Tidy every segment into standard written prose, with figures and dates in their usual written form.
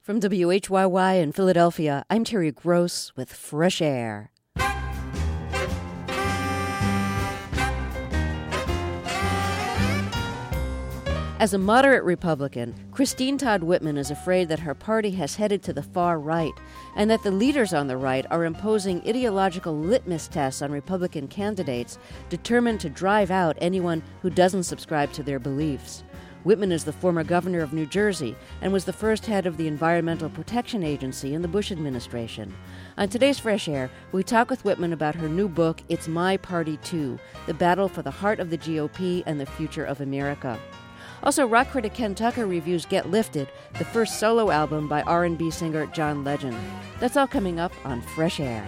From WHYY in Philadelphia, I'm Terry Gross with Fresh Air. As a moderate Republican, Christine Todd Whitman is afraid that her party has headed to the far right and that the leaders on the right are imposing ideological litmus tests on Republican candidates determined to drive out anyone who doesn't subscribe to their beliefs. Whitman is the former governor of New Jersey and was the first head of the Environmental Protection Agency in the Bush administration. On today's Fresh Air, we talk with Whitman about her new book, It's My Party Too, The Battle for the Heart of the GOP and the Future of America. Also, rock critic Ken Tucker reviews Get Lifted, the first solo album by R&B singer John Legend. That's all coming up on Fresh Air.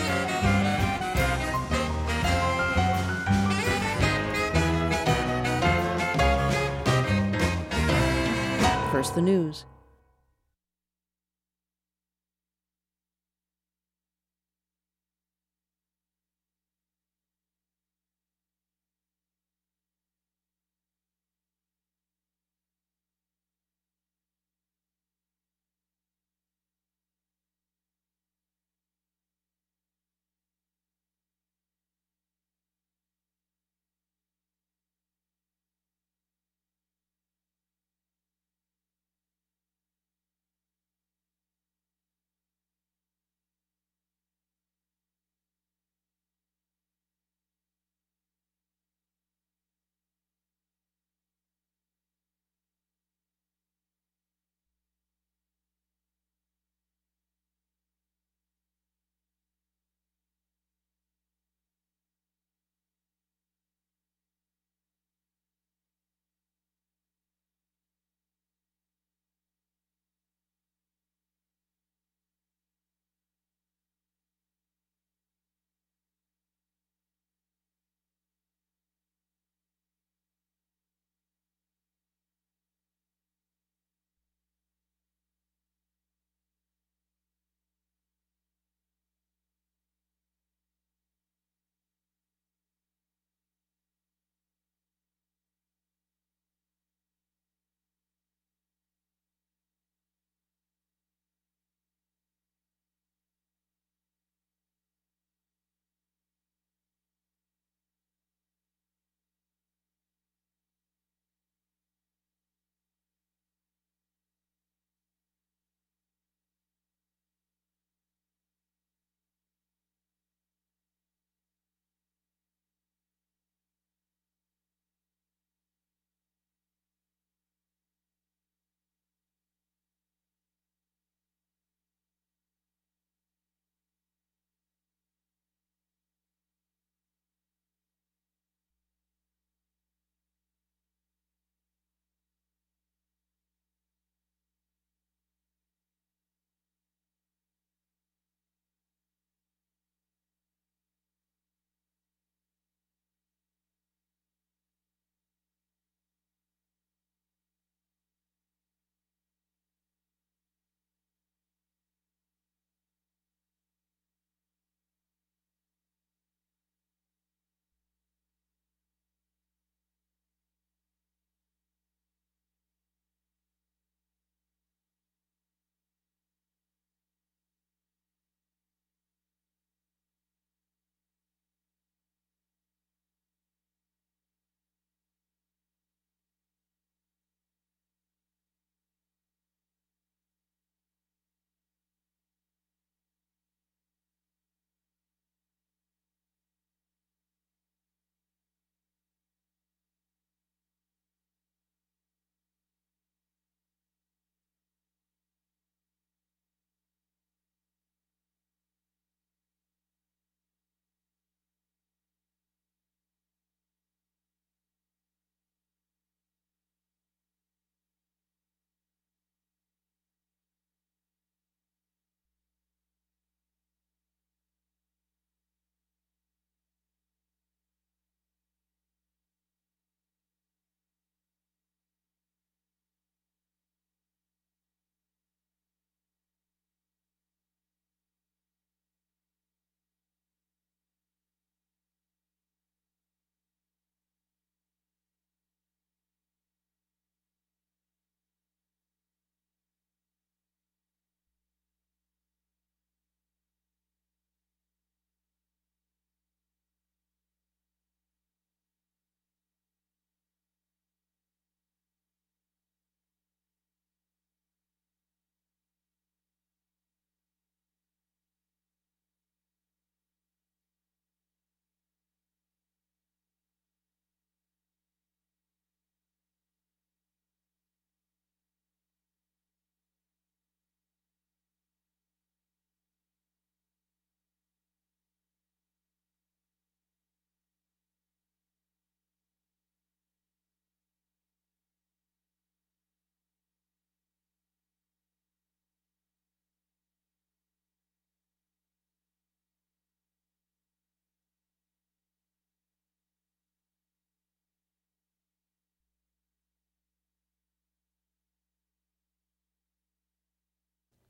First, the news.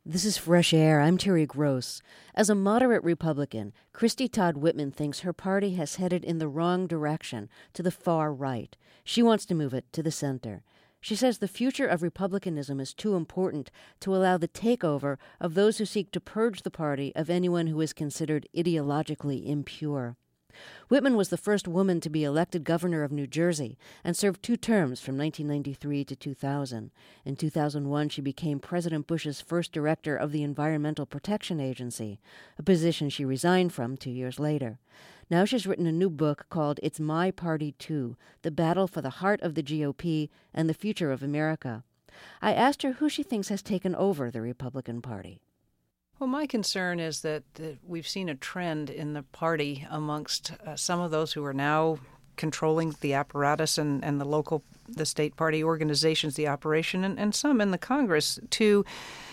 This is Fresh Air. I'm Terry Gross. As a moderate Republican, Christy Todd Whitman thinks her party has headed in the wrong direction, to the far right. She wants to move it to the center. She says the future of Republicanism is too important to allow the takeover of those who seek to purge the party of anyone who is considered ideologically impure. Whitman was the first woman to be elected governor of New Jersey and served 2 terms from 1993 to 2000. In 2001, she became President Bush's first director of the Environmental Protection Agency, a position she resigned from 2 years later. Now she's written a new book called It's My Party Too, The Battle for the Heart of the GOP and the Future of America. I asked her who she thinks has taken over the Republican Party. Well, my concern is that we've seen a trend in the party amongst some of those who are now controlling the apparatus and the state party organizations, the operation, and some in the Congress to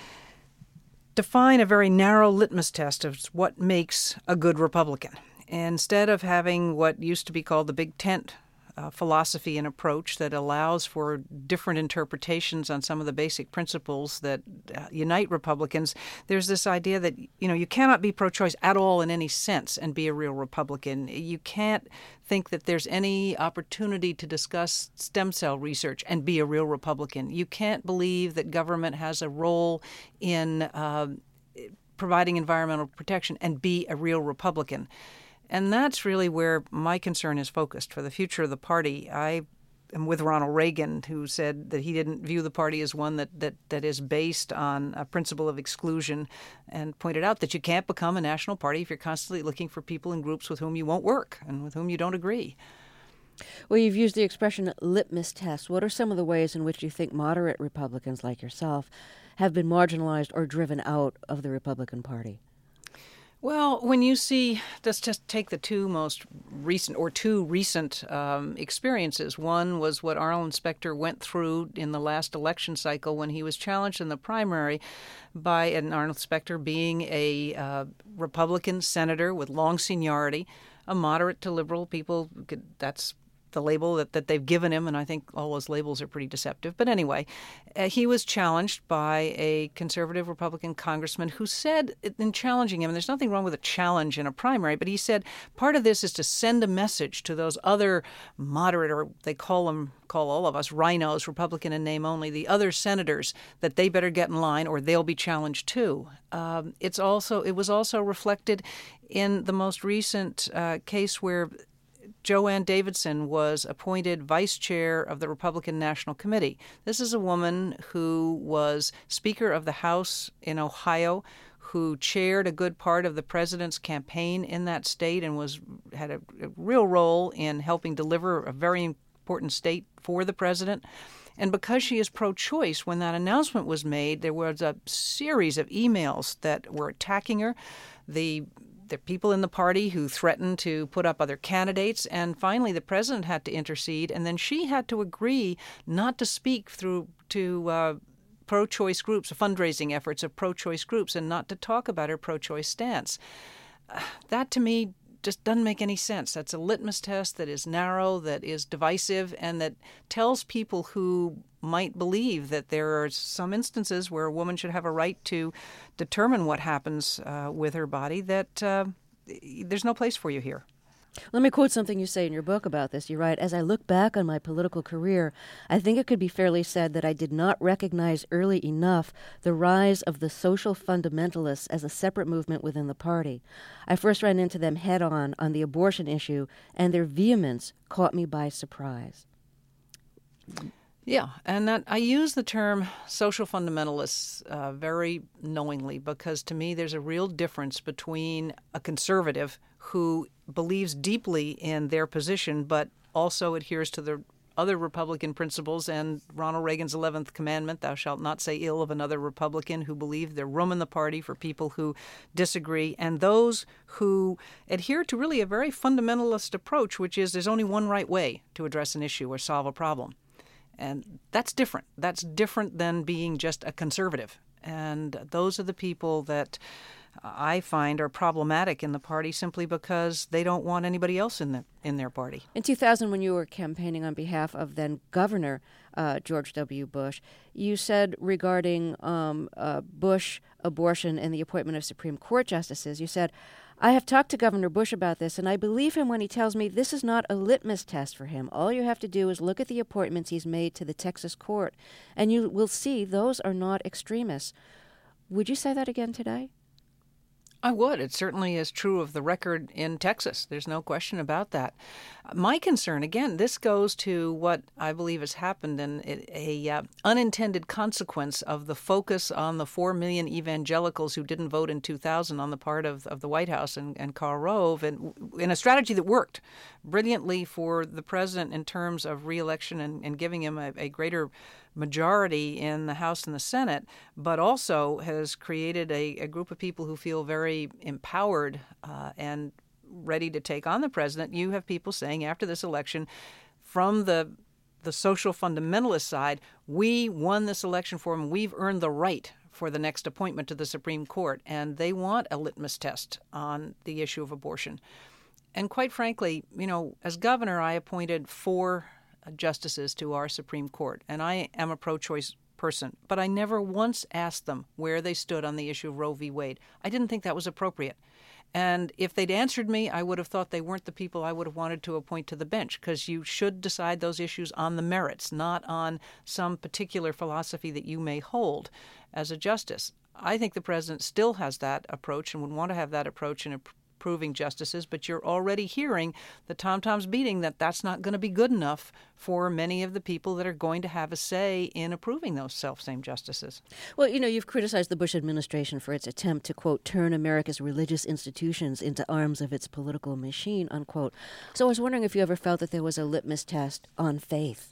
define a very narrow litmus test of what makes a good Republican. Instead of having what used to be called the big tent philosophy and approach that allows for different interpretations on some of the basic principles that unite Republicans, there's this idea that, you cannot be pro-choice at all in any sense and be a real Republican. You can't think that there's any opportunity to discuss stem cell research and be a real Republican. You can't believe that government has a role in providing environmental protection and be a real Republican. And that's really where my concern is focused for the future of the party. I am with Ronald Reagan, who said that he didn't view the party as one that is based on a principle of exclusion, and pointed out that you can't become a national party if you're constantly looking for people and groups with whom you won't work and with whom you don't agree. Well, you've used the expression litmus test. What are some of the ways in which you think moderate Republicans like yourself have been marginalized or driven out of the Republican Party? Well, when you see, let's just take the two recent experiences. One was what Arlen Specter went through in the last election cycle when he was challenged in the primary by Arlen Specter being a Republican senator with long seniority, a moderate to liberal. That's the label that they've given him, and I think all those labels are pretty deceptive. But anyway, he was challenged by a conservative Republican congressman who said, in challenging him, and there's nothing wrong with a challenge in a primary, but he said part of this is to send a message to those other moderate, or they call all of us rhinos, Republican in name only, the other senators, that they better get in line or they'll be challenged too. It was also reflected in the most recent case where Joanne Davidson was appointed vice chair of the Republican National Committee. This is a woman who was Speaker of the House in Ohio, who chaired a good part of the president's campaign in that state and had a real role in helping deliver a very important state for the president. And because she is pro-choice, when that announcement was made, there was a series of emails that were attacking her. The people in the party who threatened to put up other candidates, and finally the president had to intercede, and then she had to agree not to speak to pro-choice groups, fundraising efforts of pro-choice groups, and not to talk about her pro-choice stance. That, to me, just doesn't make any sense. That's a litmus test that is narrow, that is divisive, and that tells people who might believe that there are some instances where a woman should have a right to determine what happens with her body, that there's no place for you here. Let me quote something you say in your book about this. You write, "As I look back on my political career, I think it could be fairly said that I did not recognize early enough the rise of the social fundamentalists as a separate movement within the party. I first ran into them head-on on the abortion issue, and their vehemence caught me by surprise." Yeah, and that I use the term social fundamentalists very knowingly, because to me there's a real difference between a conservative who believes deeply in their position but also adheres to the other Republican principles and Ronald Reagan's 11th commandment, thou shalt not say ill of another Republican, who believe there's room in the party for people who disagree, and those who adhere to really a very fundamentalist approach, which is there's only one right way to address an issue or solve a problem. And that's different. That's different than being just a conservative. And those are the people that I find are problematic in the party simply because they don't want anybody else in their party. In 2000, when you were campaigning on behalf of then Governor George W. Bush, you said regarding Bush, abortion, and the appointment of Supreme Court justices, you said, "I have talked to Governor Bush about this, and I believe him when he tells me this is not a litmus test for him. All you have to do is look at the appointments he's made to the Texas court, and you will see those are not extremists." Would you say that again today? I would. It certainly is true of the record in Texas. There's no question about that. My concern, again, this goes to what I believe has happened and a unintended consequence of the focus on the 4 million evangelicals who didn't vote in 2000 on the part of the White House and Karl Rove, and in a strategy that worked brilliantly for the president in terms of reelection and giving him a greater majority in the House and the Senate, but also has created a group of people who feel very empowered and ready to take on the president. You have people saying after this election, from the social fundamentalist side, we won this election for him. We've earned the right for the next appointment to the Supreme Court, and they want a litmus test on the issue of abortion. And quite frankly, as governor, I appointed 4 justices to our Supreme Court, and I am a pro-choice person, but I never once asked them where they stood on the issue of Roe v. Wade. I didn't think that was appropriate. And if they'd answered me, I would have thought they weren't the people I would have wanted to appoint to the bench, because you should decide those issues on the merits, not on some particular philosophy that you may hold as a justice. I think the president still has that approach and would want to have that approach in approving justices, but you're already hearing the tom-toms beating that that's not going to be good enough for many of the people that are going to have a say in approving those self-same justices. Well, you've criticized the Bush administration for its attempt to, quote, turn America's religious institutions into arms of its political machine, unquote. So I was wondering if you ever felt that there was a litmus test on faith.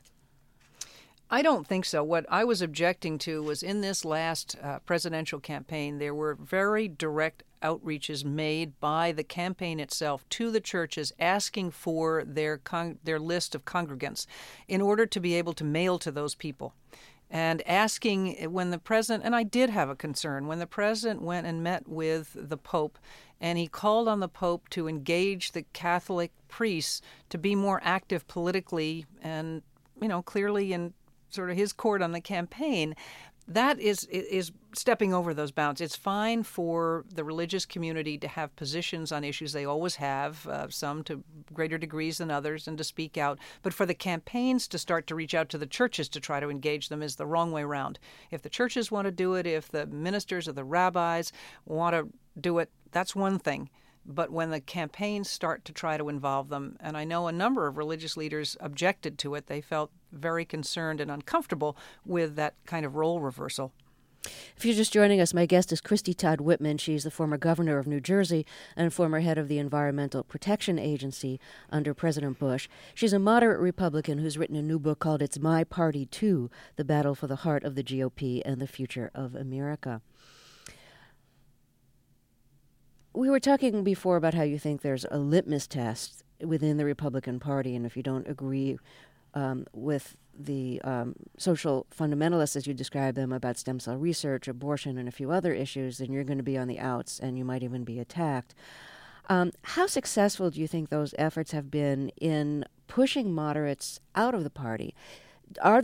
I don't think so. What I was objecting to was in this last presidential campaign, there were very direct outreaches made by the campaign itself to the churches asking for their list of congregants in order to be able to mail to those people. And asking when the president, and I did have a concern, when the president went and met with the Pope and he called on the Pope to engage the Catholic priests to be more active politically and, clearly in sort of his court on the campaign, that is stepping over those bounds. It's fine for the religious community to have positions on issues. They always have, some to greater degrees than others, and to speak out. But for the campaigns to start to reach out to the churches to try to engage them is the wrong way around. If the churches want to do it, if the ministers or the rabbis want to do it, that's one thing. But when the campaigns start to try to involve them, and I know a number of religious leaders objected to it, they felt very concerned and uncomfortable with that kind of role reversal. If you're just joining us, my guest is Christie Todd Whitman. She's the former governor of New Jersey and former head of the Environmental Protection Agency under President Bush. She's a moderate Republican who's written a new book called It's My Party Too, The Battle for the Heart of the GOP and the Future of America. We were talking before about how you think there's a litmus test within the Republican Party, and if you don't agree with the social fundamentalists, as you describe them, about stem cell research, abortion, and a few other issues, then you're going to be on the outs, and you might even be attacked. How successful do you think those efforts have been in pushing moderates out of the party? Are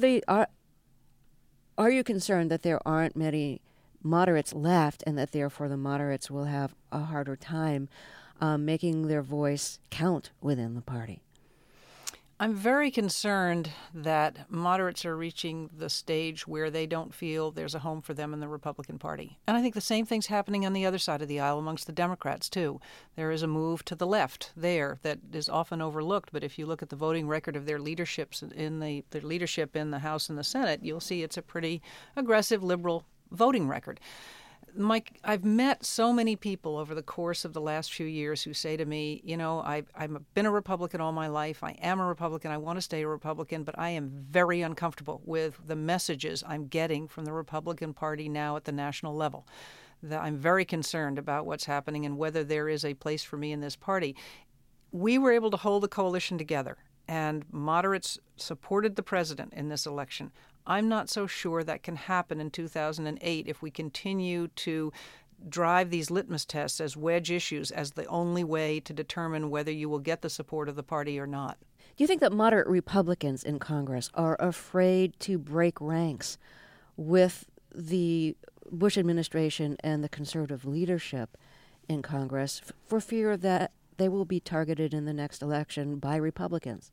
you concerned that there aren't many moderates left, and that therefore the moderates will have a harder time making their voice count within the party? I'm very concerned that moderates are reaching the stage where they don't feel there's a home for them in the Republican Party. And I think the same thing's happening on the other side of the aisle amongst the Democrats, too. There is a move to the left there that is often overlooked, but if you look at the voting record of their leadership in the House and the Senate, you'll see it's a pretty aggressive liberal voting record. Mike, I've met so many people over the course of the last few years who say to me, I've been a Republican all my life. I am a Republican. I want to stay a Republican, but I am very uncomfortable with the messages I'm getting from the Republican Party now at the national level. I'm very concerned about what's happening and whether there is a place for me in this party. We were able to hold the coalition together, and moderates supported the president in this election. I'm not so sure that can happen in 2008 if we continue to drive these litmus tests as wedge issues as the only way to determine whether you will get the support of the party or not. Do you think that moderate Republicans in Congress are afraid to break ranks with the Bush administration and the conservative leadership in Congress for fear that they will be targeted in the next election by Republicans?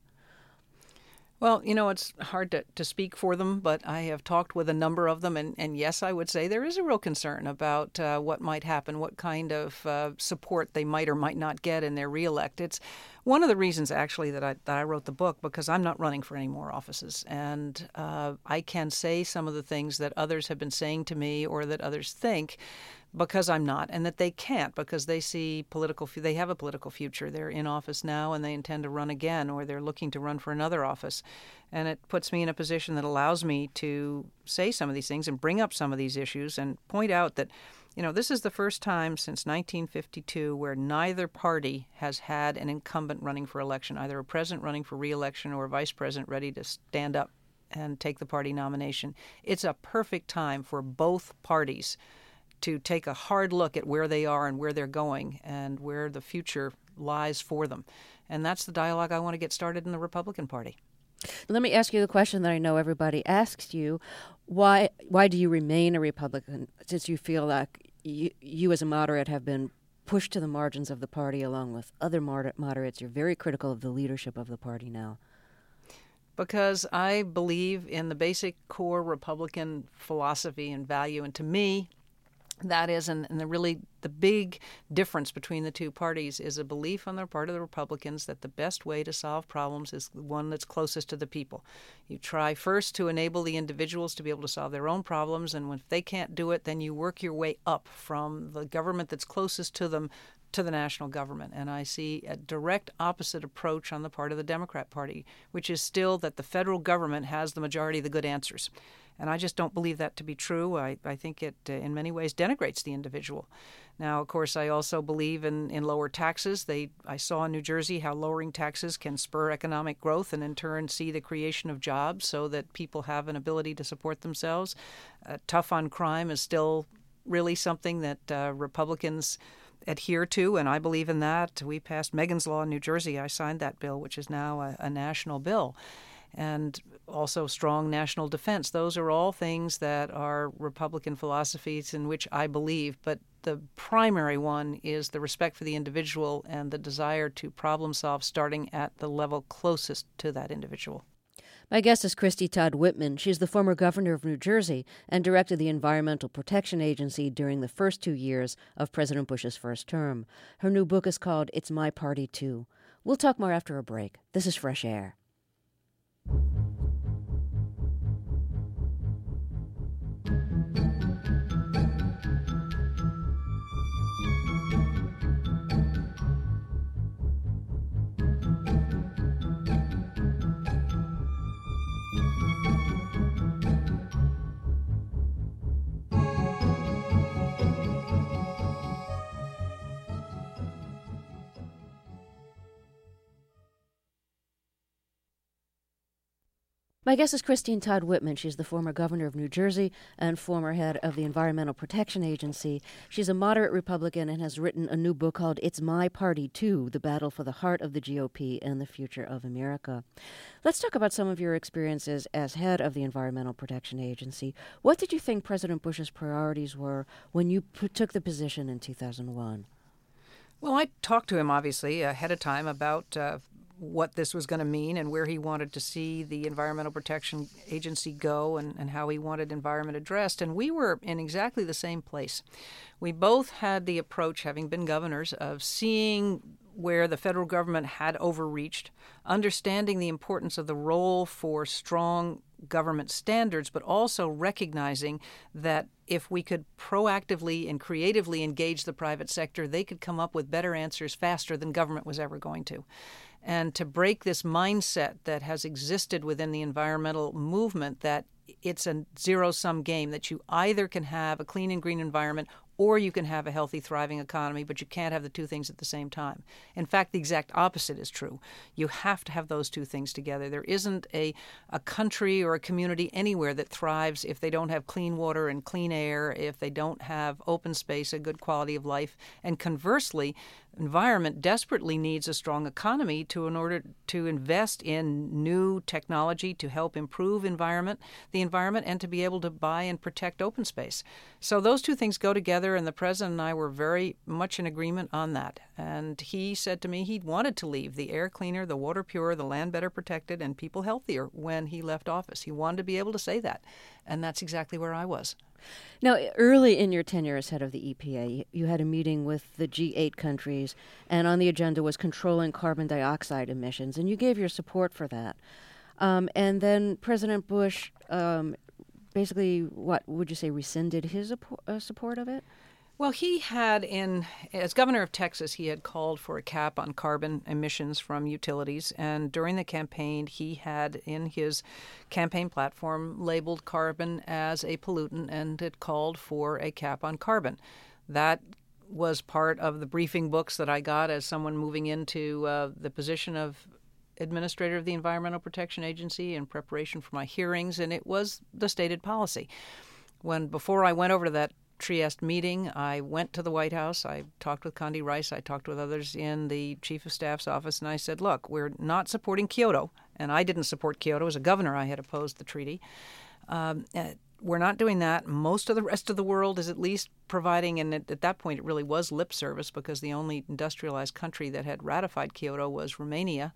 Well, it's hard to speak for them, but I have talked with a number of them, and yes, I would say there is a real concern about what might happen, what kind of support they might or might not get in their reelect. It's one of the reasons, actually, that I wrote the book, because I'm not running for any more offices, and I can say some of the things that others have been saying to me or that others think, because I'm not, and that they can't because they see they have a political future. They're in office now and they intend to run again, or they're looking to run for another office. And it puts me in a position that allows me to say some of these things and bring up some of these issues and point out that, this is the first time since 1952 where neither party has had an incumbent running for election, either a president running for re-election or a vice president ready to stand up and take the party nomination. It's a perfect time for both parties to take a hard look at where they are and where they're going and where the future lies for them. And that's the dialogue I want to get started in the Republican Party. Let me ask you the question that I know everybody asks you. Why do you remain a Republican, since you feel like you as a moderate have been pushed to the margins of the party along with other moderates? You're very critical of the leadership of the party now. Because I believe in the basic core Republican philosophy and value, and to me, that is, and the big difference between the two parties is a belief on the part of the Republicans that the best way to solve problems is the one that's closest to the people. You try first to enable the individuals to be able to solve their own problems, and if they can't do it, then you work your way up from the government that's closest to them to the national government. And I see a direct opposite approach on the part of the Democrat Party, which is still that the federal government has the majority of the good answers. And I just don't believe that to be true. I think it, in many ways, denigrates the individual. Now, of course, I also believe in lower taxes. I saw in New Jersey how lowering taxes can spur economic growth and, in turn, see the creation of jobs so that people have an ability to support themselves. Tough on crime is still really something that Republicans adhere to, and I believe in that. We passed Megan's Law in New Jersey. I signed that bill, which is now a national bill. And also strong national defense. Those are all things that are Republican philosophies in which I believe, but the primary one is the respect for the individual and the desire to problem solve starting at the level closest to that individual. My guest is Christy Todd Whitman. She's the former governor of New Jersey and directed the Environmental Protection Agency during the first 2 years of President Bush's first term. Her new book is called It's My Party Too. We'll talk more after a break. This is Fresh Air. My guest is Christine Todd Whitman. She's the former governor of New Jersey and former head of the Environmental Protection Agency. She's a moderate Republican and has written a new book called It's My Party Too, The Battle for the Heart of the GOP and the Future of America. Let's talk about some of your experiences as head of the Environmental Protection Agency. What did you think President Bush's priorities were when you took the position in 2001? Well, I talked to him, obviously, ahead of time about what this was going to mean and where he wanted to see the Environmental Protection Agency go and how he wanted environment addressed. And we were in exactly the same place. We both had the approach, having been governors, of seeing where the federal government had overreached, understanding the importance of the role for strong government standards, but also recognizing that if we could proactively and creatively engage the private sector, they could come up with better answers faster than government was ever going to. And to break this mindset that has existed within the environmental movement that it's a zero-sum game, that you either can have a clean and green environment or you can have a healthy, thriving economy, but you can't have the two things at the same time. In fact, the exact opposite is true. You have to have those two things together. There isn't a country or a community anywhere that thrives if they don't have clean water and clean air, if they don't have open space, a good quality of life. And conversely, environment desperately needs a strong economy in order to invest in new technology to help improve the environment, and to be able to buy and protect open space. So those two things go together, and the president and I were very much in agreement on that. And he said to me he wanted to leave the air cleaner, the water purer, the land better protected, and people healthier when he left office. He wanted to be able to say that, and that's exactly where I was. Now, early in your tenure as head of the EPA, you had a meeting with the G8 countries, and on the agenda was controlling carbon dioxide emissions, and you gave your support for that. And then President Bush basically, what would you say, rescinded his support of it? Well, he had, as governor of Texas, he had called for a cap on carbon emissions from utilities. And during the campaign, he had in his campaign platform labeled carbon as a pollutant, and it called for a cap on carbon. That was part of the briefing books that I got as someone moving into the position of administrator of the Environmental Protection Agency in preparation for my hearings, and it was the stated policy. Before I went over to that Trieste meeting, I went to the White House. I talked with Condi Rice. I talked with others in the Chief of Staff's office, and I said, look, we're not supporting Kyoto, and I didn't support Kyoto. As a governor, I had opposed the treaty. We're not doing that. Most of the rest of the world is at least providing, and at that point it really was lip service because the only industrialized country that had ratified Kyoto was Romania.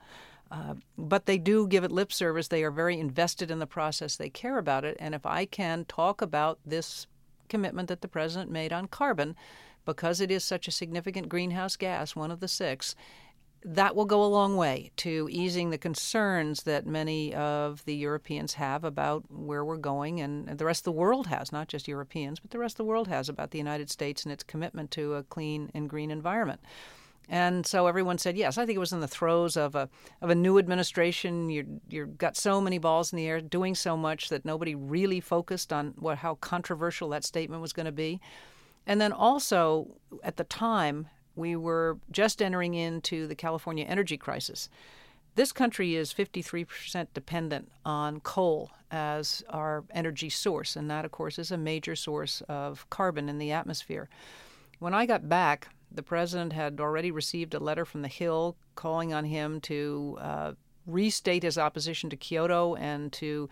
But they do give it lip service. They are very invested in the process. They care about it. And if I can talk about this commitment that the president made on carbon, because it is such a significant greenhouse gas, one of the 6, that will go a long way to easing the concerns that many of the Europeans have about where we're going, and the rest of the world has, not just Europeans, but the rest of the world has about the United States and its commitment to a clean and green environment. And so everyone said yes. I think it was in the throes of a new administration. You've got so many balls in the air, doing so much that nobody really focused on how controversial that statement was going to be. And then also, at the time, we were just entering into the California energy crisis. This country is 53% dependent on coal as our energy source, and that, of course, is a major source of carbon in the atmosphere. When I got back, the president had already received a letter from the Hill calling on him to restate his opposition to Kyoto and to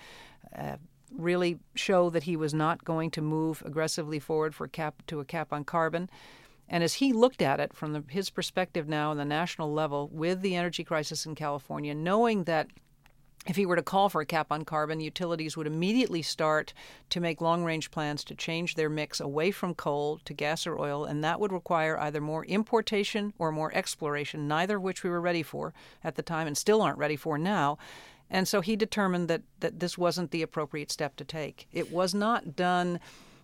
really show that he was not going to move aggressively forward to a cap on carbon. And as he looked at it from his perspective now on the national level with the energy crisis in California, knowing that if he were to call for a cap on carbon, utilities would immediately start to make long-range plans to change their mix away from coal to gas or oil, and that would require either more importation or more exploration, neither of which we were ready for at the time and still aren't ready for now. And so he determined that this wasn't the appropriate step to take. It was not done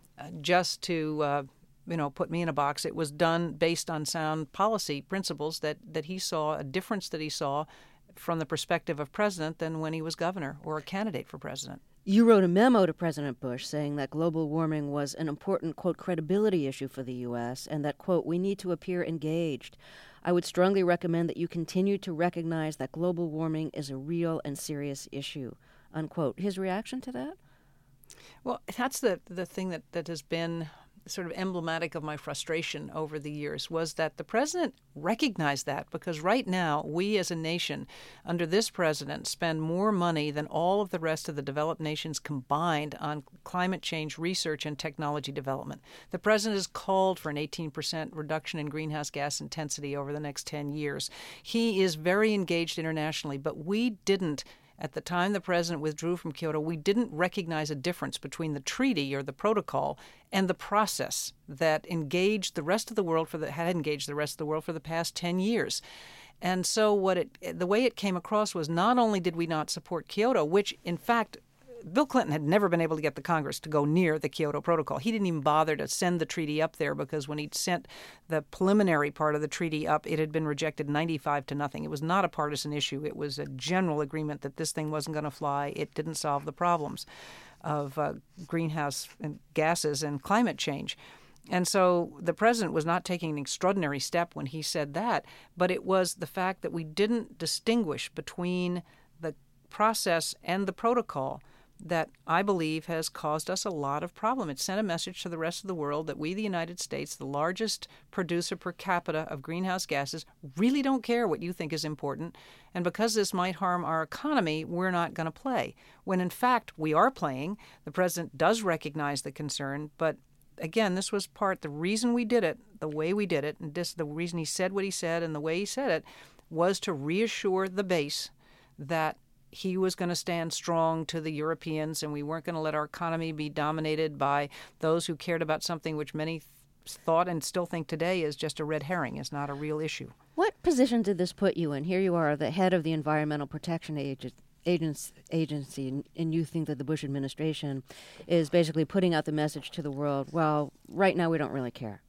just to put me in a box. It was done based on sound policy principles that he saw, a difference that he saw from the perspective of president than when he was governor or a candidate for president. You wrote a memo to President Bush saying that global warming was an important, quote, credibility issue for the U.S. and that, quote, we need to appear engaged. I would strongly recommend that you continue to recognize that global warming is a real and serious issue, unquote. His reaction to that? Well, that's the thing that has been sort of emblematic of my frustration over the years was that the president recognized that, because right now we as a nation under this president spend more money than all of the rest of the developed nations combined on climate change research and technology development. The president has called for an 18% reduction in greenhouse gas intensity over the next 10 years. He is very engaged internationally, but we didn't. At the time the president withdrew from Kyoto, we didn't recognize a difference between the treaty or the protocol and the process that engaged the rest of the world had engaged the rest of the world for the past 10 years. And so the way it came across was not only did we not support Kyoto, which in fact Bill Clinton had never been able to get the Congress to go near the Kyoto Protocol. He didn't even bother to send the treaty up there because when he'd sent the preliminary part of the treaty up, it had been rejected 95-0. It was not a partisan issue. It was a general agreement that this thing wasn't going to fly. It didn't solve the problems of greenhouse gases and climate change. And so the president was not taking an extraordinary step when he said that, but it was the fact that we didn't distinguish between the process and the protocol that I believe has caused us a lot of problem. It sent a message to the rest of the world that we, the United States, the largest producer per capita of greenhouse gases, really don't care what you think is important. And because this might harm our economy, we're not going to play. When in fact, we are playing. The president does recognize the concern, but again, this was the reason we did it, the way we did it, and the reason he said what he said and the way he said it was to reassure the base that he was going to stand strong to the Europeans, and we weren't going to let our economy be dominated by those who cared about something which many thought and still think today is just a red herring, is not a real issue. What position did this put you in? Here you are, the head of the Environmental Protection Agency, and you think that the Bush administration is basically putting out the message to the world, well, right now we don't really care.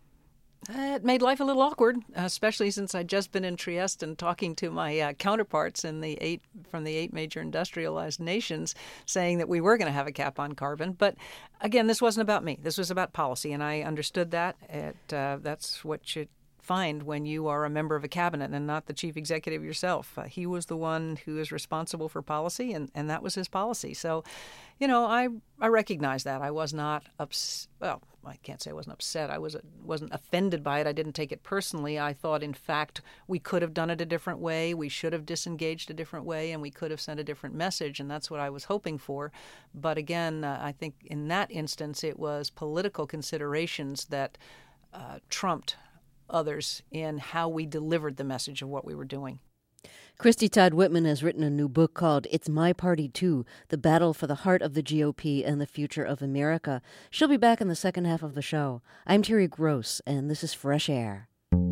It made life a little awkward, especially since I'd just been in Trieste and talking to my counterparts from the eight major industrialized nations, saying that we were going to have a cap on carbon. But again, this wasn't about me. This was about policy, and I understood that. That's what you find when you are a member of a cabinet and not the chief executive yourself. He was the one who is responsible for policy, and that was his policy. So, I recognize that. I was not upset. Well, I can't say I wasn't upset. I wasn't offended by it. I didn't take it personally. I thought, in fact, we could have done it a different way. We should have disengaged a different way, and we could have sent a different message, and that's what I was hoping for. But again, I think in that instance, it was political considerations that trumped others in how we delivered the message of what we were doing. Christy Todd Whitman has written a new book called It's My Party Too, The Battle for the Heart of the GOP and the Future of America. She'll be back in the second half of the show. I'm Terry Gross, and this is Fresh Air.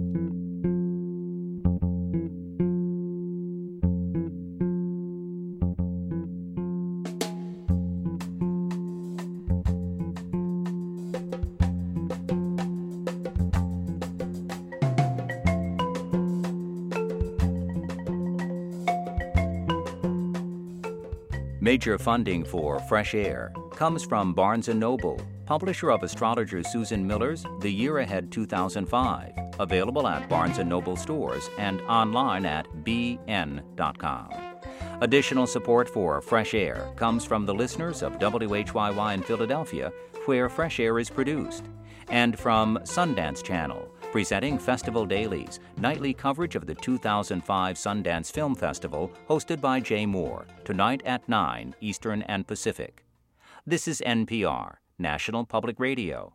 Major funding for Fresh Air comes from Barnes & Noble, publisher of astrologer Susan Miller's The Year Ahead 2005, available at Barnes & Noble stores and online at bn.com. Additional support for Fresh Air comes from the listeners of WHYY in Philadelphia, where Fresh Air is produced, and from Sundance Channel, presenting Festival Dailies, nightly coverage of the 2005 Sundance Film Festival, hosted by Jay Moore, tonight at 9 Eastern and Pacific. This is NPR, National Public Radio.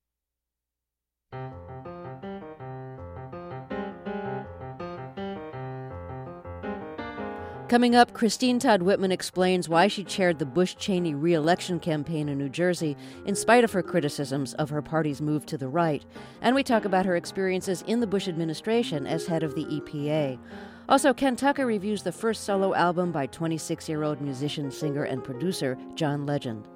Coming up, Christine Todd Whitman explains why she chaired the Bush-Cheney re-election campaign in New Jersey in spite of her criticisms of her party's move to the right. And we talk about her experiences in the Bush administration as head of the EPA. Also, Ken Tucker reviews the first solo album by 26-year-old musician, singer, and producer John Legend.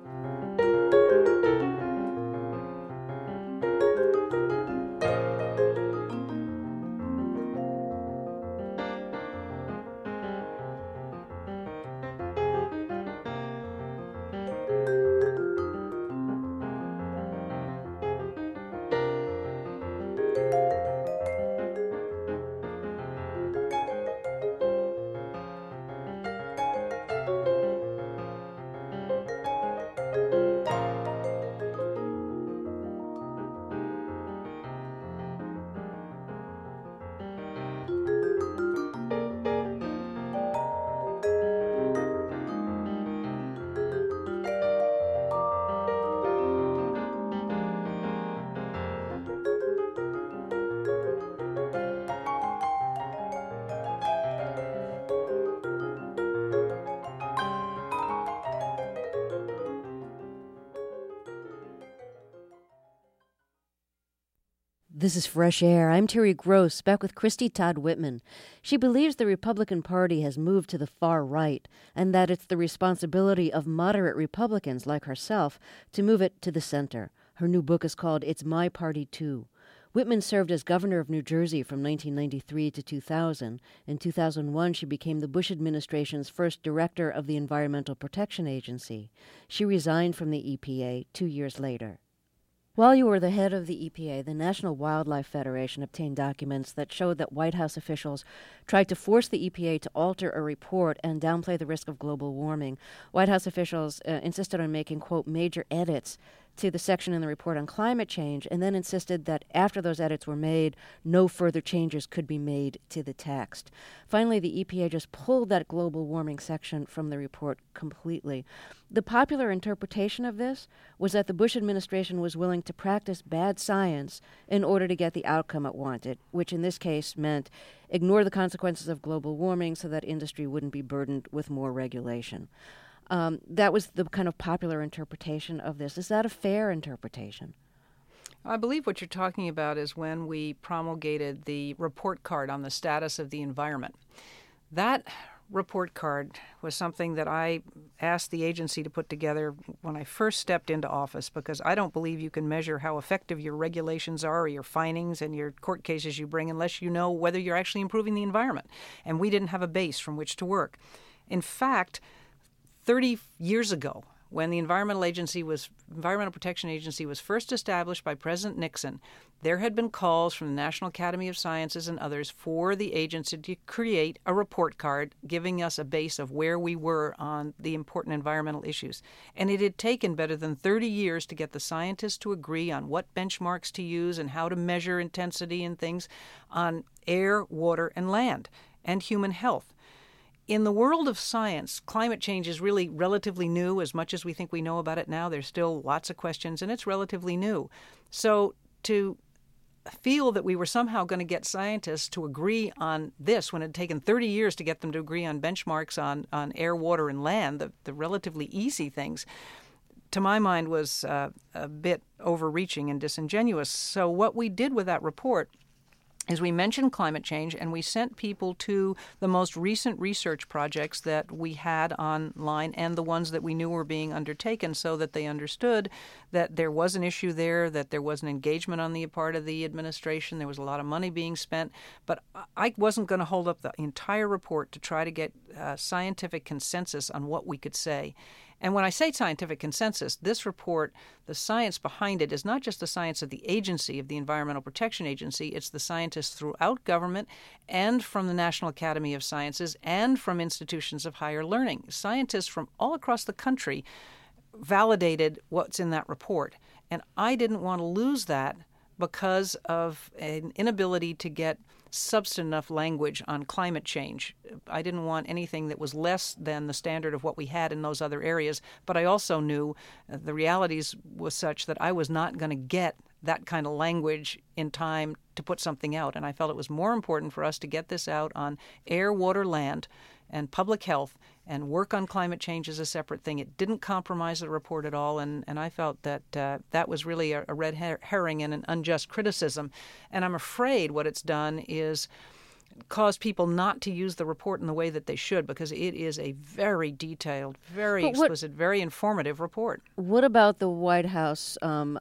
This is Fresh Air. I'm Terry Gross, back with Christy Todd Whitman. She believes the Republican Party has moved to the far right and that it's the responsibility of moderate Republicans like herself to move it to the center. Her new book is called It's My Party Too. Whitman served as governor of New Jersey from 1993 to 2000. In 2001, she became the Bush administration's first director of the Environmental Protection Agency. She resigned from the EPA 2 years later. While you were the head of the EPA, the National Wildlife Federation obtained documents that showed that White House officials tried to force the EPA to alter a report and downplay the risk of global warming. White House officials insisted on making, quote, major edits to the section in the report on climate change, and then insisted that after those edits were made, no further changes could be made to the text. Finally, the EPA just pulled that global warming section from the report completely. The popular interpretation of this was that the Bush administration was willing to practice bad science in order to get the outcome it wanted, which in this case meant ignore the consequences of global warming so that industry wouldn't be burdened with more regulation. That was the kind of popular interpretation of this. Is that a fair interpretation? I believe what you're talking about is when we promulgated the report card on the status of the environment. That report card was something that I asked the agency to put together when I first stepped into office, because I don't believe you can measure how effective your regulations are or your findings and your court cases you bring unless you know whether you're actually improving the environment. And we didn't have a base from which to work. In fact, 30 years ago, when the Environmental Protection Agency was first established by President Nixon, there had been calls from the National Academy of Sciences and others for the agency to create a report card giving us a base of where we were on the important environmental issues. And it had taken better than 30 years to get the scientists to agree on what benchmarks to use and how to measure intensity and things on air, water, and land, and human health. In the world of science, climate change is really relatively new. As much as we think we know about it now, there's still lots of questions, and it's relatively new. So to feel that we were somehow going to get scientists to agree on this when it had taken 30 years to get them to agree on benchmarks on air, water, and land, the relatively easy things, to my mind was a bit overreaching and disingenuous. So what we did with that report is we mentioned climate change, and we sent people to the most recent research projects that we had online and the ones that we knew were being undertaken, so that they understood that there was an issue there, that there was an engagement on the part of the administration, there was a lot of money being spent. But I wasn't going to hold up the entire report to try to get scientific consensus on what we could say. And when I say scientific consensus, this report, the science behind it is not just the science of the agency, of the Environmental Protection Agency, it's the scientists throughout government and from the National Academy of Sciences and from institutions of higher learning. Scientists from all across the country validated what's in that report. And I didn't want to lose that because of an inability to get substantive language on climate change. I didn't want anything that was less than the standard of what we had in those other areas, but I also knew the realities was such that I was not going to get that kind of language in time to put something out. And I felt it was more important for us to get this out on air, water, land, and public health, and work on climate change as a separate thing. It didn't compromise the report at all, and I felt that that was really a red herring and an unjust criticism. And I'm afraid what it's done is cause people not to use the report in the way that they should, because it is a very detailed, very explicit, very informative report. What about the White House?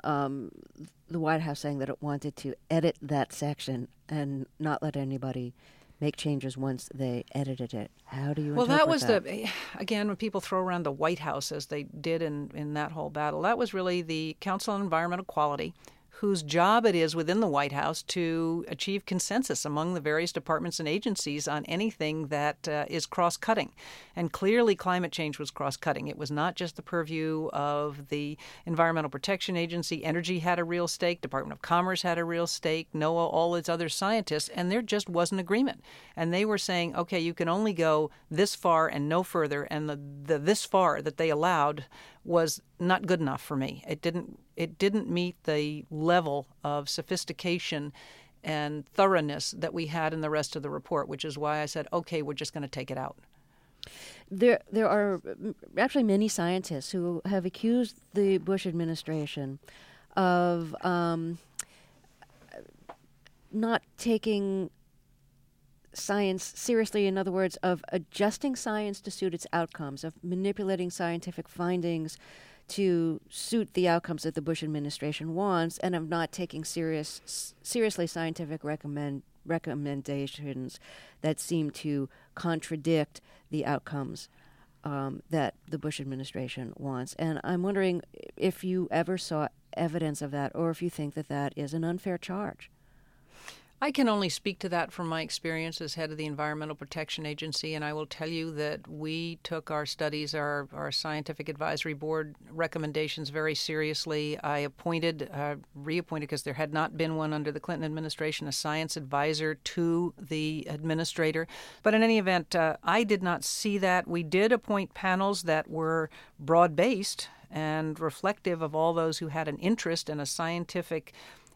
The White House saying that it wanted to edit that section and not let anybody make changes once they edited it. How do you interpret that? Well, that was again, when people throw around the White House, as they did in that whole battle, that was really the Council on Environmental Quality, whose job it is within the White House to achieve consensus among the various departments and agencies on anything that is cross-cutting. And clearly climate change was cross-cutting. It was not just the purview of the Environmental Protection Agency. Energy had a real stake. Department of Commerce had a real stake. NOAA, all its other scientists. And there just wasn't agreement. And they were saying, okay, you can only go this far and no further. And the this far that they allowed was not good enough for me. It didn't meet the level of sophistication and thoroughness that we had in the rest of the report, which is why I said, okay, we're just going to take it out. There are actually many scientists who have accused the Bush administration of not taking science seriously, in other words, of adjusting science to suit its outcomes, of manipulating scientific findings to suit the outcomes that the Bush administration wants, and of not taking seriously scientific recommendations that seem to contradict the outcomes that the Bush administration wants. And I'm wondering if you ever saw evidence of that, or if you think that that is an unfair charge. I can only speak to that from my experience as head of the Environmental Protection Agency, and I will tell you that we took our studies, our Scientific Advisory Board recommendations very seriously. I reappointed, because there had not been one under the Clinton administration, a science advisor to the administrator. But in any event, I did not see that. We did appoint panels that were broad-based and reflective of all those who had an interest in a scientific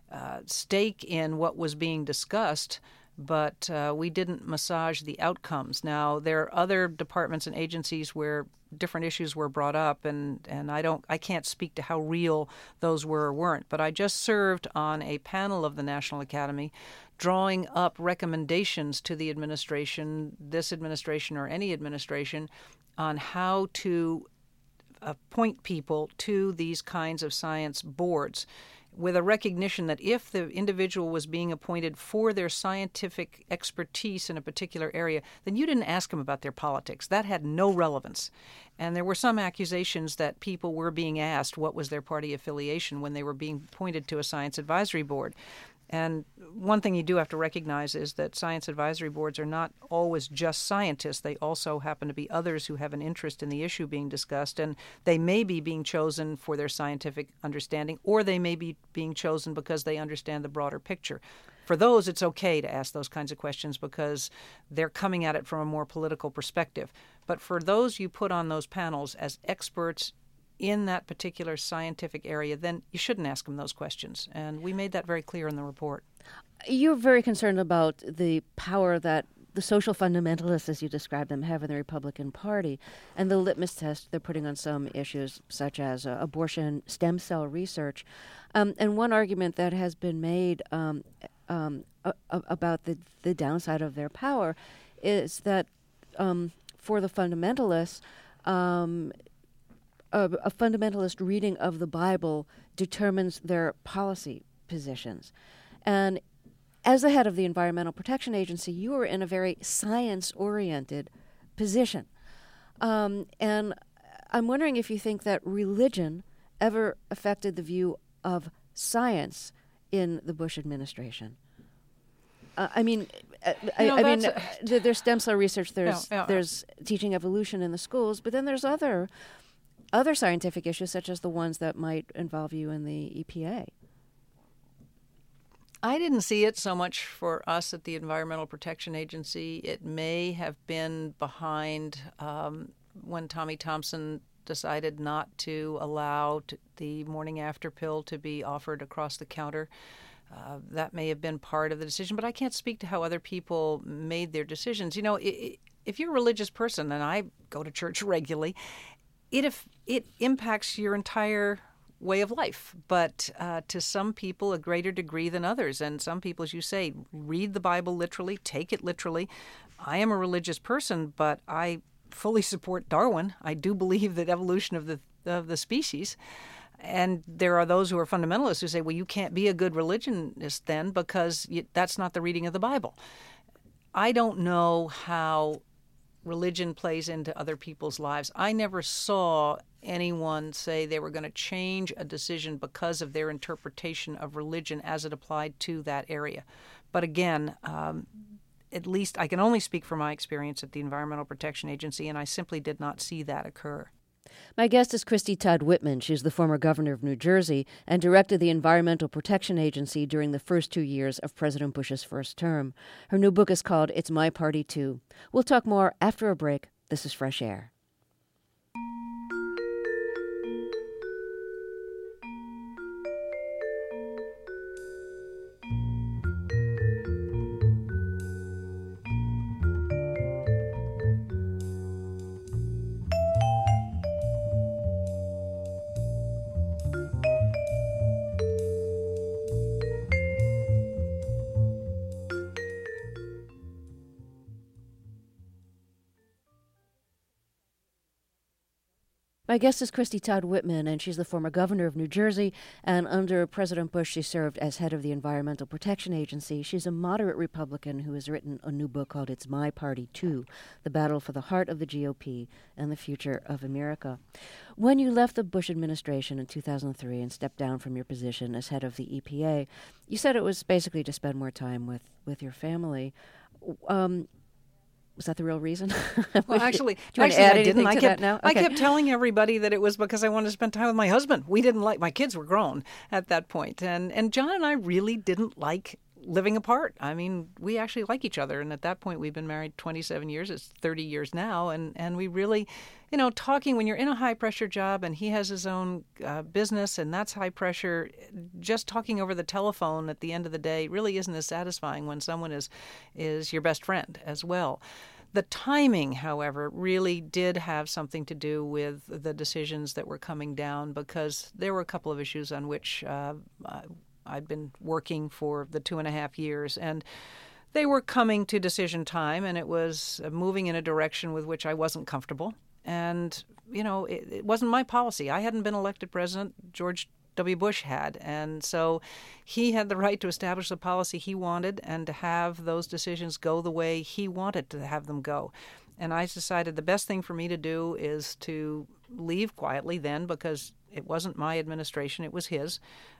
stake in what was being discussed, but we didn't massage the outcomes. Now, there are other departments and agencies where different issues were brought up, and I can't speak to how real those were or weren't. But I just served on a panel of the National Academy, drawing up recommendations to the administration, this administration or any administration, on how to appoint people to these kinds of science boards, with a recognition that if the individual was being appointed for their scientific expertise in a particular area, then you didn't ask them about their politics. That had no relevance. And there were some accusations that people were being asked what was their party affiliation when they were being appointed to a science advisory board. And one thing you do have to recognize is that science advisory boards are not always just scientists. They also happen to be others who have an interest in the issue being discussed, and they may be being chosen for their scientific understanding, or they may be being chosen because they understand the broader picture. For those, it's okay to ask those kinds of questions because they're coming at it from a more political perspective. But for those you put on those panels as experts in that particular scientific area, then you shouldn't ask them those questions. And we made that very clear in the report. You're very concerned about the power that the social fundamentalists, as you describe them, have in the Republican Party, and the litmus test they're putting on some issues such as abortion, stem cell research. And one argument that has been made about the downside of their power is that for the fundamentalists, a fundamentalist reading of the Bible determines their policy positions. And as the head of the Environmental Protection Agency, you are in a very science-oriented position. And I'm wondering if you think that religion ever affected the view of science in the Bush administration. There's stem cell research, there's teaching evolution in the schools, but then there's other scientific issues, such as the ones that might involve you in the EPA. I didn't see it so much for us at the Environmental Protection Agency. It may have been behind when Tommy Thompson decided not to allow the morning after pill to be offered across the counter. That may have been part of the decision, but I can't speak to how other people made their decisions. You know, if you're a religious person, and I go to church regularly, it impacts your entire way of life, but to some people a greater degree than others. And some people, as you say, read the Bible literally, take it literally. I am a religious person, but I fully support Darwin. I do believe that evolution of the species. And there are those who are fundamentalists who say, well, you can't be a good religionist then because that's not the reading of the Bible. I don't know how religion plays into other people's lives. I never saw anyone say they were going to change a decision because of their interpretation of religion as it applied to that area. But again, at least I can only speak from my experience at the Environmental Protection Agency, and I simply did not see that occur. My guest is Christy Todd Whitman. She's the former governor of New Jersey and directed the Environmental Protection Agency during the first 2 years of President Bush's first term. Her new book is called It's My Party Too. We'll talk more after a break. This is Fresh Air. My guest is Christy Todd Whitman, and she's the former governor of New Jersey, and under President Bush, she served as head of the Environmental Protection Agency. She's a moderate Republican who has written a new book called It's My Party, Too, The Battle for the Heart of the GOP and the Future of America. When you left the Bush administration in 2003 and stepped down from your position as head of the EPA, you said it was basically to spend more time with your family. Was that the real reason? Well, actually, I didn't. I kept telling everybody that it was because I wanted to spend time with my husband. We didn't like, my kids were grown at that point. And John and I really didn't like living apart. I mean, we actually like each other. And at that point, we've been married 27 years. It's 30 years now. And we really, talking when you're in a high pressure job and he has his own business and that's high pressure, just talking over the telephone at the end of the day really isn't as satisfying when someone is your best friend as well. The timing, however, really did have something to do with the decisions that were coming down, because there were a couple of issues on which I'd been working for the 2.5 years, and they were coming to decision time, and it was moving in a direction with which I wasn't comfortable. And, it wasn't my policy. I hadn't been elected president. George W. Bush had. And so he had the right to establish the policy he wanted and to have those decisions go the way he wanted to have them go. And I decided the best thing for me to do is to leave quietly then, because it wasn't my administration, it was his.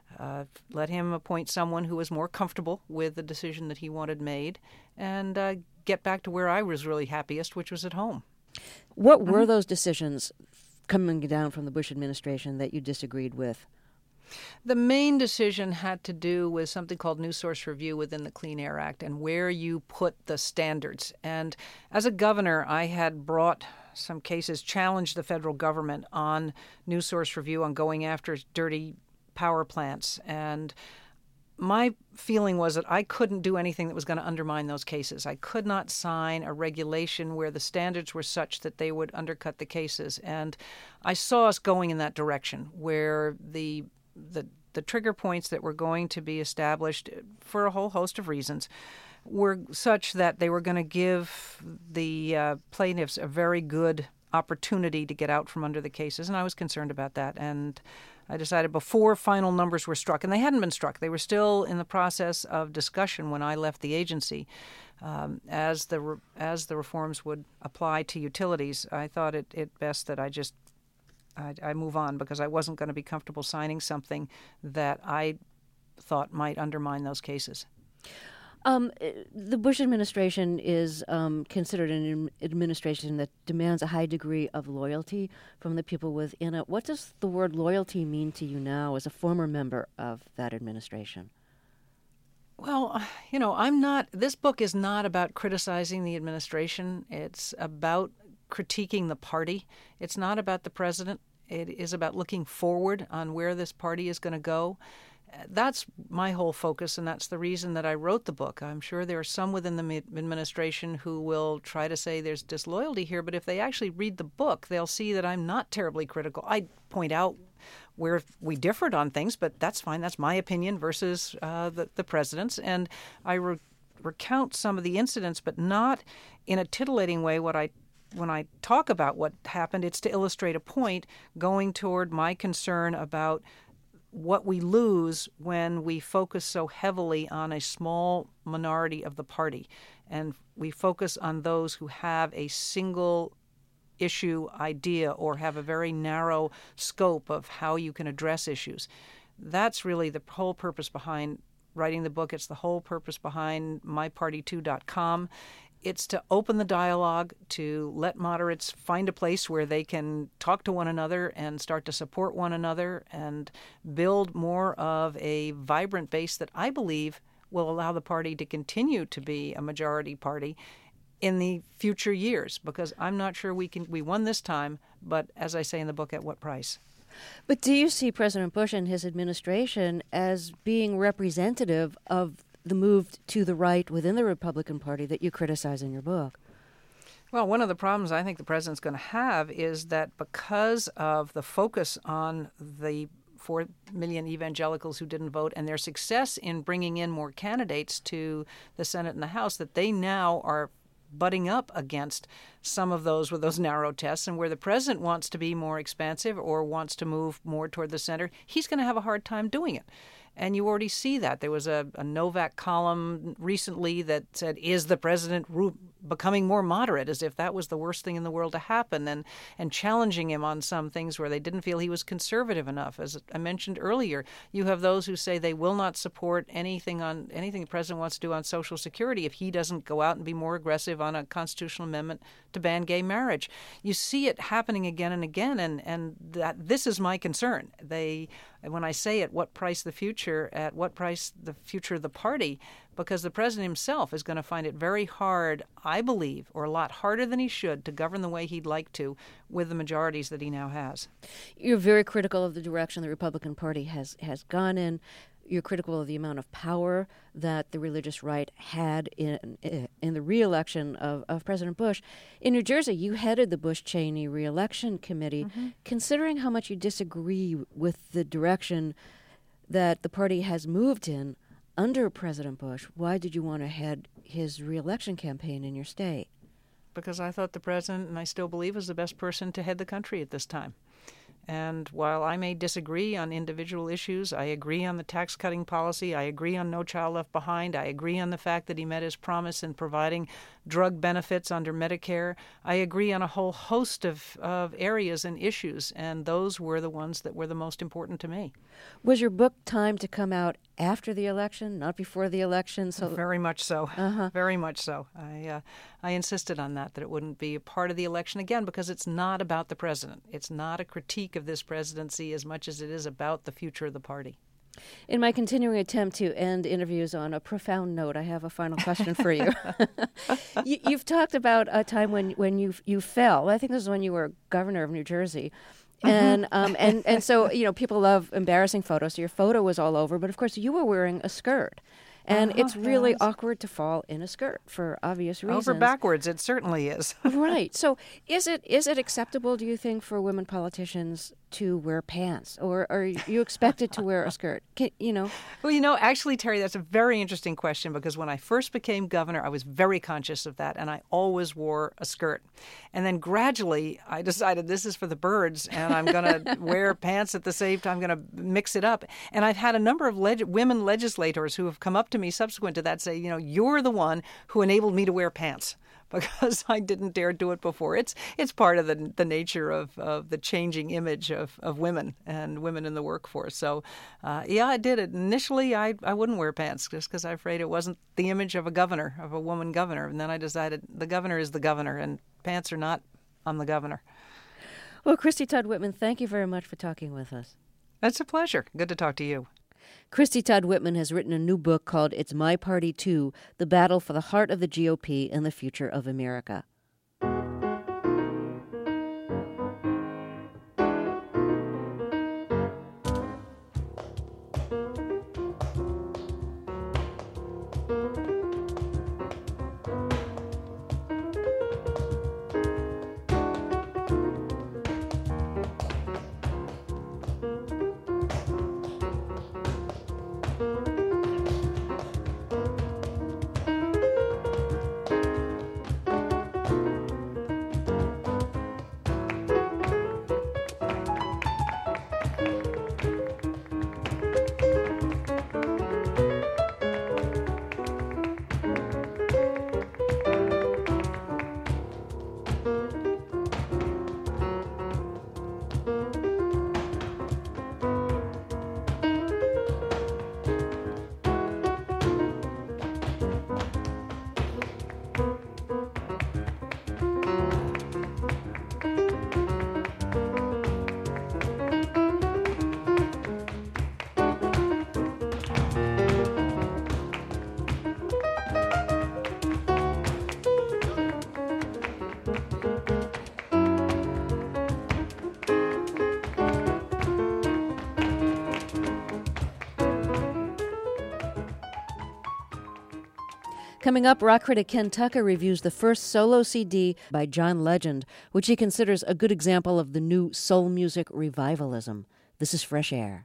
Let him appoint someone who was more comfortable with the decision that he wanted made, and get back to where I was really happiest, which was at home. What were those decisions coming down from the Bush administration that you disagreed with? The main decision had to do with something called New Source Review within the Clean Air Act and where you put the standards. And as a governor, I had brought some cases, challenged the federal government on New Source Review, on going after dirty power plants. And my feeling was that I couldn't do anything that was going to undermine those cases. I could not sign a regulation where the standards were such that they would undercut the cases. And I saw us going in that direction, where the trigger points that were going to be established for a whole host of reasons were such that they were going to give the plaintiffs a very good opportunity to get out from under the cases. And I was concerned about that. And I decided before final numbers were struck, and they hadn't been struck, they were still in the process of discussion when I left the agency, as the reforms would apply to utilities, I thought it best that I move on, because I wasn't going to be comfortable signing something that I thought might undermine those cases. The Bush administration is considered an administration that demands a high degree of loyalty from the people within it. What does the word loyalty mean to you now as a former member of that administration? Well, this book is not about criticizing the administration. It's about critiquing the party. It's not about the president. It is about looking forward on where this party is going to go. That's my whole focus, and that's the reason that I wrote the book. I'm sure there are some within the administration who will try to say there's disloyalty here, but if they actually read the book, they'll see that I'm not terribly critical. I point out where we differed on things, but that's fine. That's my opinion versus the president's, and I recount some of the incidents, but not in a titillating way. When I talk about what happened, it's to illustrate a point going toward my concern about what we lose when we focus so heavily on a small minority of the party, and we focus on those who have a single issue idea or have a very narrow scope of how you can address issues. That's really the whole purpose behind writing the book. It's the whole purpose behind myparty2.com. It's to open the dialogue, to let moderates find a place where they can talk to one another and start to support one another and build more of a vibrant base that I believe will allow the party to continue to be a majority party in the future years, because I'm not sure we won this time, but as I say in the book, at what price? But do you see President Bush and his administration as being representative of the move to the right within the Republican Party that you criticize in your book? Well, one of the problems I think the president's going to have is that because of the focus on the 4 million evangelicals who didn't vote and their success in bringing in more candidates to the Senate and the House, that they now are butting up against some of those with those narrow tests, and where the president wants to be more expansive or wants to move more toward the center, he's going to have a hard time doing it. And you already see that. There was a Novak column recently that said, is the president becoming more moderate, as if that was the worst thing in the world to happen, and challenging him on some things where they didn't feel he was conservative enough. As I mentioned earlier, you have those who say they will not support anything the president wants to do on Social Security if he doesn't go out and be more aggressive on a constitutional amendment to ban gay marriage. You see it happening again and again, and that this is my concern. When I say at what price the future of the party, because the president himself is going to find it very hard, I believe, or a lot harder than he should, to govern the way he'd like to with the majorities that he now has. You're very critical of the direction the Republican Party has gone in. You're critical of the amount of power that the religious right had in the re-election of President Bush. In New Jersey, you headed the Bush-Cheney re-election committee. Mm-hmm. Considering how much you disagree with the direction that the party has moved in under President Bush, why did you want to head his re-election campaign in your state? Because I thought the president, and I still believe, is the best person to head the country at this time. And while I may disagree on individual issues, I agree on the tax-cutting policy, I agree on No Child Left Behind, I agree on the fact that he met his promise in providing drug benefits under Medicare. I agree on a whole host of areas and issues, and those were the ones that were the most important to me. Was your book timed to come out after the election, not before the election? So very much so. Uh-huh. Very much so. I insisted on that it wouldn't be a part of the election, again, because it's not about the president. It's not a critique of this presidency as much as it is about the future of the party. In my continuing attempt to end interviews on a profound note, I have a final question for you. You've talked about a time when you fell. I think this is when you were governor of New Jersey. And so, people love embarrassing photos. So your photo was all over, but of course you were wearing a skirt. And it's really awkward to fall in a skirt for obvious reasons. Over backwards, it certainly is. Right. So is it acceptable, do you think, for women politicians to wear pants? Or are you expected to wear a skirt? Well, actually, Terry, that's a very interesting question, because when I first became governor, I was very conscious of that, and I always wore a skirt. And then gradually, I decided this is for the birds, and I'm going to wear pants at the same time. I'm going to mix it up. And I've had a number of women legislators who have come up to me subsequent to that say, you're the one who enabled me to wear pants, because I didn't dare do it before. It's part of the nature of the changing image of women and women in the workforce. So, I did it. Initially, I wouldn't wear pants just because I'm afraid it wasn't the image of a woman governor. And then I decided the governor is the governor, and pants are not on the governor. Well, Christy Todd Whitman, thank you very much for talking with us. It's a pleasure. Good to talk to you. Christy Todd Whitman has written a new book called It's My Party Too, The Battle for the Heart of the GOP and the Future of America. Coming up, rock critic Ken Tucker reviews the first solo CD by John Legend, which he considers a good example of the new soul music revivalism. This is Fresh Air.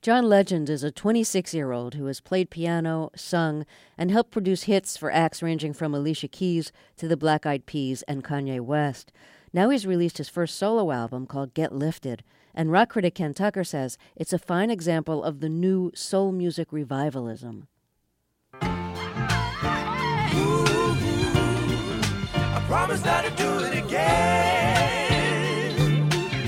John Legend is a 26-year-old who has played piano, sung, and helped produce hits for acts ranging from Alicia Keys to the Black Eyed Peas and Kanye West. Now he's released his first solo album called Get Lifted, and rock critic Ken Tucker says it's a fine example of the new soul music revivalism. I promise not to do it again.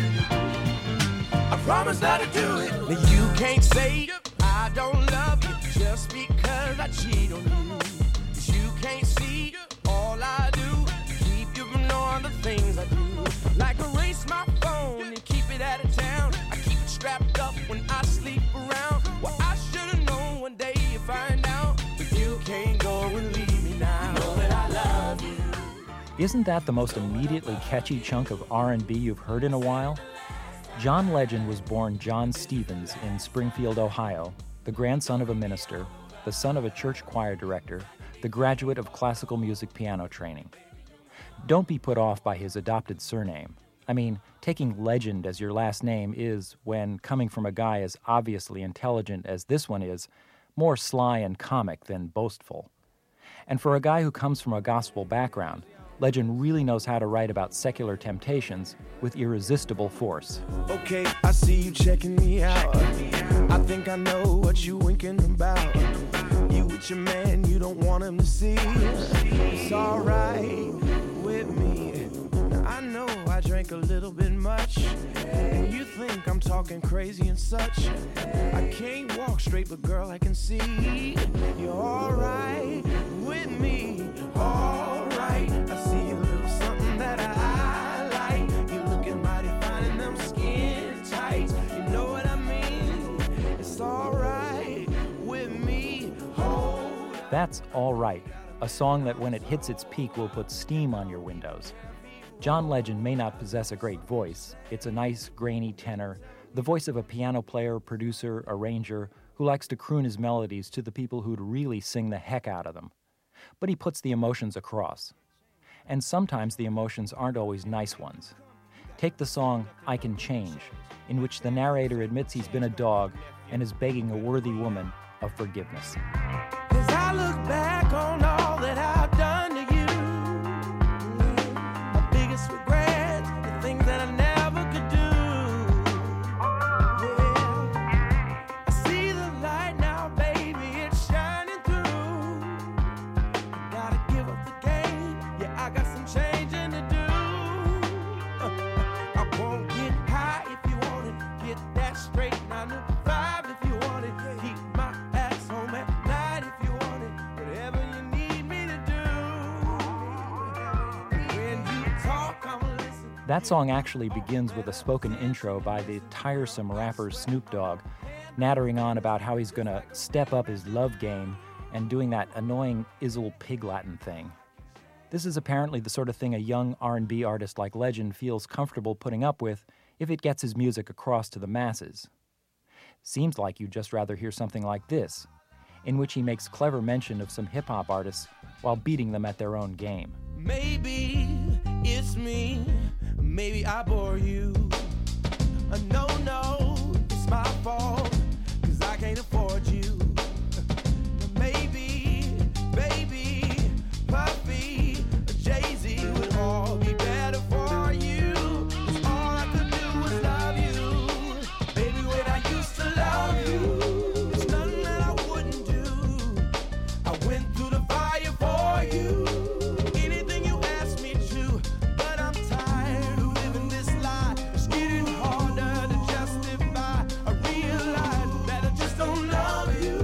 I promise not to do it. You can't say I don't love you just because I cheat on you. 'Cause you can't see all I do, keep you from knowing the things I do. Like erase my phone and keep it out of town. I keep it strapped up when I sleep around. Well, I should have known one day you find out. But you can't go and leave me now. You know that I love you. Isn't that the most immediately catchy chunk of R&B you've heard in a while? John Legend was born John Stevens in Springfield, Ohio, the grandson of a minister, the son of a church choir director, the graduate of classical music piano training. Don't be put off by his adopted surname. I mean, taking Legend as your last name is, when coming from a guy as obviously intelligent as this one is, more sly and comic than boastful. And for a guy who comes from a gospel background, Legend really knows how to write about secular temptations with irresistible force. Okay, I see you checking me out. I think I know what you winking about. You with your man, you don't want him to see. It's alright with me. Now, I know I drank a little bit much, and you think I'm talking crazy and such. I can't walk straight, but girl, I can see you're alright with me. Alright, I see a little something that I like. You looking mighty fine in them skin tights. You know what I mean? It's alright with me. That's All Right, a song that when it hits its peak will put steam on your windows. John Legend may not possess a great voice. It's a nice, grainy tenor, the voice of a piano player, producer, arranger who likes to croon his melodies to the people who'd really sing the heck out of them. But he puts the emotions across. And sometimes the emotions aren't always nice ones. Take the song I Can Change, in which the narrator admits he's been a dog and is begging a worthy woman of forgiveness. 'Cause I look back on all that I've done to you. My biggest regret, the things that I never could do. Yeah. I see the light now, baby, it's shining through. I gotta give up the game, yeah, I got some changing to do. I won't get high if you want it, get that straight 9 to 5 if you want it, keep my ass home at night if you want it, whatever you need me to do. When you talk, I'ma listen. That song actually begins with a spoken intro by the tiresome rapper Snoop Dogg, nattering on about how he's going to step up his love game and doing that annoying Izzle Pig Latin thing. This is apparently the sort of thing a young R&B artist like Legend feels comfortable putting up with if it gets his music across to the masses. Seems like you'd just rather hear something like this, in which he makes clever mention of some hip-hop artists while beating them at their own game. Maybe it's me, maybe I bore you. No, it's my fault, 'cause I can't afford you. Maybe, baby, Puffy, Jay-Z would all be better for you. 'Cause all I could do was love you. Baby, when I used to love you, there's nothing that I wouldn't do. I went through the fire for you. Anything you asked me to, but I'm tired of living this lie. It's getting harder to justify. I realize that I just don't love you,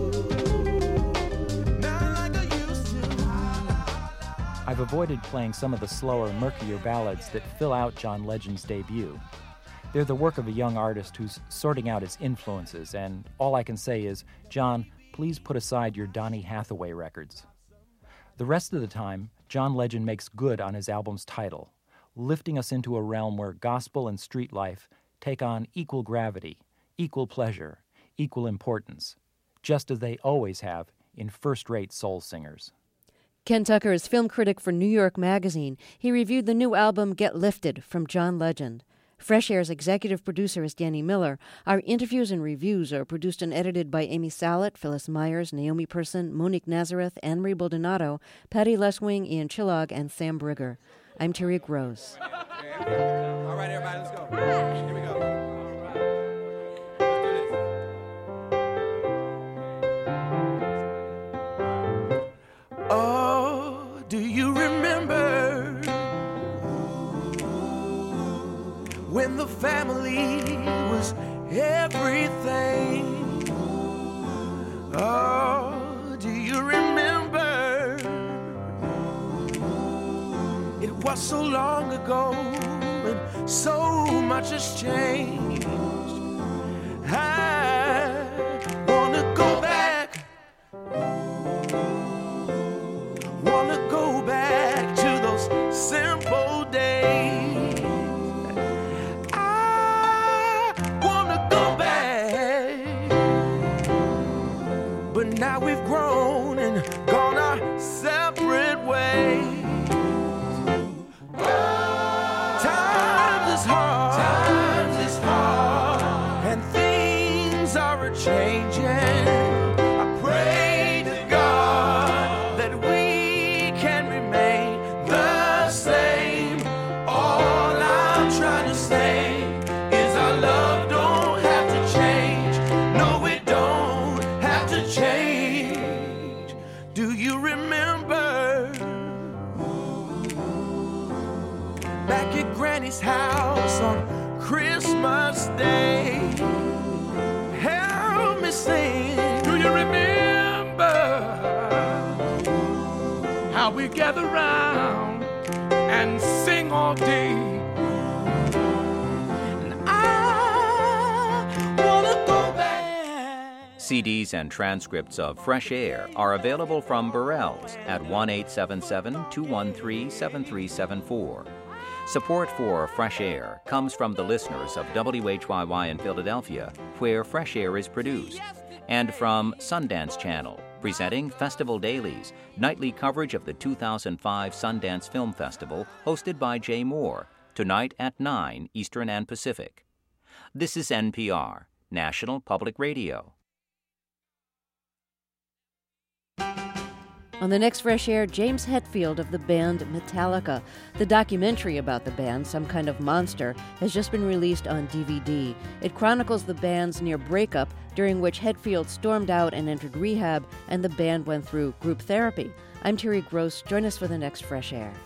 not like I used to. I've avoided playing some of the slower, murkier ballads that fill out John Legend's debut. They're the work of a young artist who's sorting out his influences, and all I can say is, John, please put aside your Donny Hathaway records. The rest of the time, John Legend makes good on his album's title, lifting us into a realm where gospel and street life take on equal gravity, equal pleasure, equal importance, just as they always have in first-rate soul singers. Ken Tucker is film critic for New York Magazine. He reviewed the new album Get Lifted from John Legend. Fresh Air's executive producer is Danny Miller. Our interviews and reviews are produced and edited by Amy Salet, Phyllis Myers, Naomi Person, Monique Nazareth, Anne-Marie Baldonado, Patty Leswing, Ian Chillog, and Sam Brigger. I'm Terry Gross. All right, everybody, let's go. Here we go. Oh, do you remember when the family was everything? Oh, do you remember? It was so long ago and so much has changed. I wanna go back. Wanna go back to those simple days. I wanna go back. But now we've grown and gone our separate ways. Times is hard, and things are changing. I pray to God that we can remain the same. All I'm trying to say is our love don't have to change. No, it don't have to change. Do you remember back at Granny's house on Christmas Day? Help me sing. Do you remember how we gather round and sing all day? And I wanna go back. CDs and transcripts of Fresh Air are available from Burrell's at 1-877-213-7374. Support for Fresh Air comes from the listeners of WHYY in Philadelphia, where Fresh Air is produced, and from Sundance Channel, presenting Festival Dailies, nightly coverage of the 2005 Sundance Film Festival, hosted by Jay Moore, tonight at 9 Eastern and Pacific. This is NPR, National Public Radio. On the next Fresh Air, James Hetfield of the band Metallica. The documentary about the band, Some Kind of Monster, has just been released on DVD. It chronicles the band's near breakup, during which Hetfield stormed out and entered rehab, and the band went through group therapy. I'm Terry Gross. Join us for the next Fresh Air.